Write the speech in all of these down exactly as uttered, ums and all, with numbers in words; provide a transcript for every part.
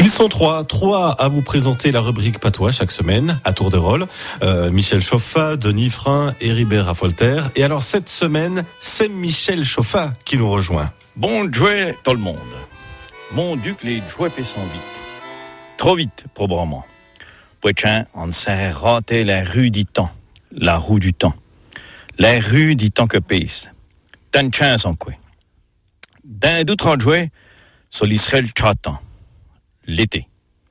Ils sont trois, trois à vous présenter la rubrique Patois chaque semaine, à tour de rôle. Euh, Michel Chauffat, Denis Frein et Ribert Raffolter. Et alors cette semaine, c'est Michel Chauffat qui nous rejoint. Bon jouet tout le monde. Mon duc, les jouets sont vite. Trop vite, probablement. Poitchin, on s'est raté la rue du temps. La roue du temps. La rue du temps que pèse. Tant de chance en quoi. D'un d'autres jouets, sur l'Israël Chatan. L'été.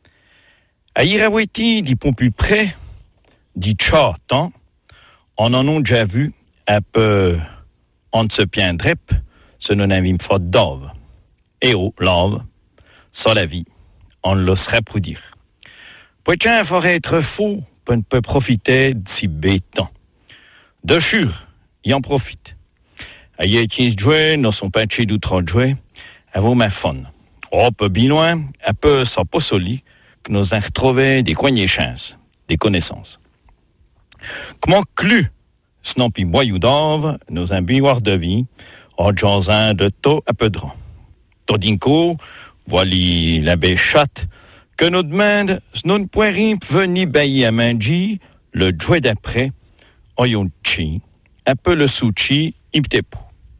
À Iraweti, dit pont plus près, dit Chatan, on en a déjà vu un peu en se pien drep, ce non avim fort d'ove. Et oh, l'ove, sans la vie, on le serait pour dire. Poitchin faudrait être faux pour ne pas profiter de si béton. De sûr, il en profite. À Yétis jouer, dans son patché d'outre jouer, à vos ma fun. Oh, peu bien loin, un peu sans possoli, que nous avons retrouvé des coignées chances, des connaissances. Comment clu, sinon pis boyou d'ove, nous un biroir de vie, en jansin de taux à peu de rang. Todinko, voili la baie chatte, que nous demande, nous ne pouvons venir bailler à Manji, le jouet d'après, oyonchi, un peu le souchi, imtepou.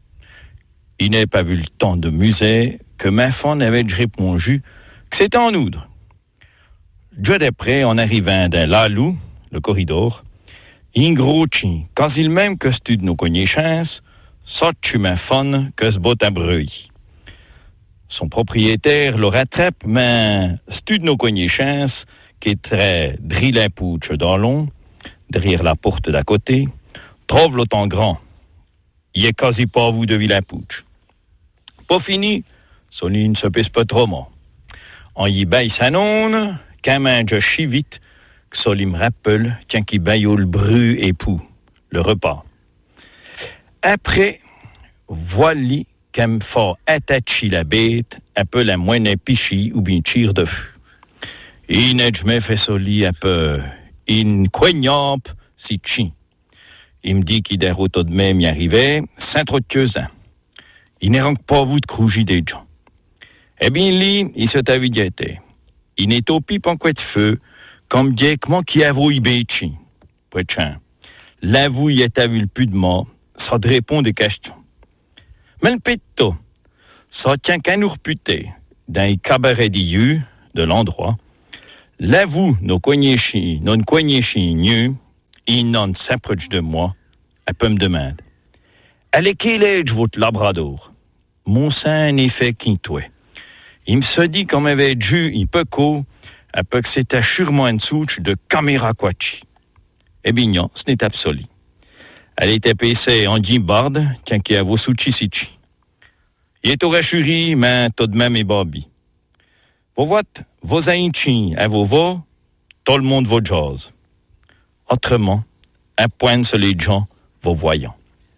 Il n'est pas vu le temps de musée, que ma femme avait répondu que c'était en oudre. Jouet d'après, en arrivant d'un lalou, le corridor, in gros chi, quand il même que stud nos connaissances, sort tu ma femme que ce bot à breuil. Son propriétaire le rattrape, mais stud nos connaissances, qui est très drillin pouche dans l'on, derrière la porte d'à côté, trouve l'autant grand. Il est quasi pas vous de vilain pouche. Pas fini, son ligne se pèse pas trop mort. On y baille sa nonne, qu'un mange chi vite, que son me rappelle, tiens qui baille au le bru et pou, le repas. Après, voilà qu'un me fait attacher la bête, un peu la moine pichi ou bien tire de feu. Il n'est jamais fait son lit un peu, in coignampe, si chi. Il me dit qu'il des routes de même y arrivait, saint-trotieusant. Il n'est donc pas vous de crouger des gens. Eh bien, lui, il se t'avidait. Il n'est au pipe en quoi de feu, comme dit comment qui avoue y béchi. Poitchin. L'avoue y est à vu le plus de mort, ça te répond des questions. Mais le péto, ça tient qu'à nous reputer, dans les cabarets d'Iyu, de l'endroit, l'avoue, nos coignéchis, non coignéchis nus, il n'en s'approche de moi, elle peut me demander. Allez, quel est votre labrador? Mon sein n'est fait qu'intoué. Il me se dit qu'on m'avait dû un peu co, un peu que c'était sûrement une souche de caméra quachi. Eh bien non, ce n'est absolu. Elle était payée en gimbarde, tiens qui a vos souchi sichi. Il est au rachuri, mais tout de même est barbi. Vous voyez, vos aïnchi, à vos voix, tout le monde vos jazz. Autrement, un point sur les gens, vos voyants.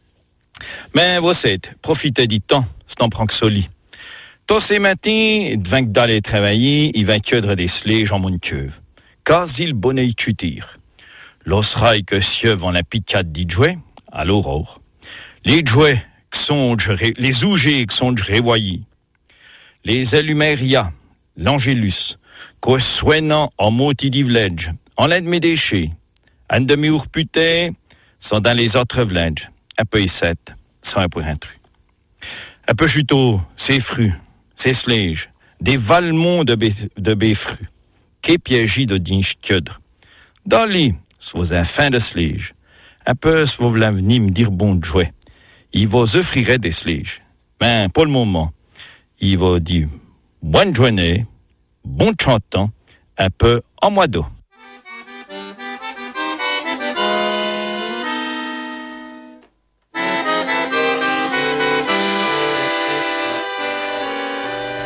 Mais vous savez, profitez du temps, c'est en prend que soli. Tous ces matins, devant que d'aller travailler, il va cueillir des sliges en mon cuve. Quasi le bonnet chutir. L'osraille que sieuve en la picade dit jouet, à l'aurore. Les jouets qui sont, les ougés qui sont révoyés. Les allumeria, l'angélus, qu'au soignant en moti d'ivledge, en l'aide mes déchets. Un demi-our puté, sont dans les autres vledges. Un peu sept, sans un pour un truc. Un peu chuteau, c'est fruits, c'est sliges, des valmons de, bé, de béfruits, qu'est piégis de dinch kiodre. Dans les, soit un fin de sliges, un peu soit vous venir me dire bon de jouet. Il vous offrirait des sliges. Mais pour le moment, il va dire bonne journée, bon chantant, un peu en mois d'eau.